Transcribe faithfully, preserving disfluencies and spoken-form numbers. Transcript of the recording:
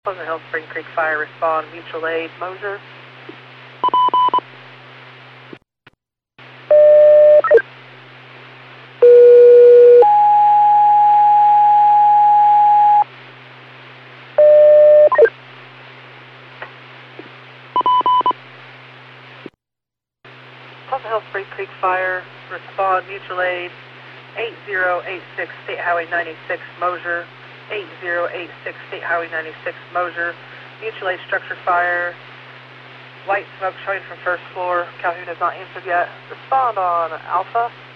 Pleasant Hill Spring Creek Fire, respond, mutual aid, Mosier. Pleasant Hill Spring Creek Fire, respond, mutual aid, eight zero eight six State Highway ninety-six, Mosier. eight zero eight six State Highway ninety-six, Mosier. Mutual aid structure fire. White smoke showing from first floor. Calhoun has not answered yet. Respond on Alpha.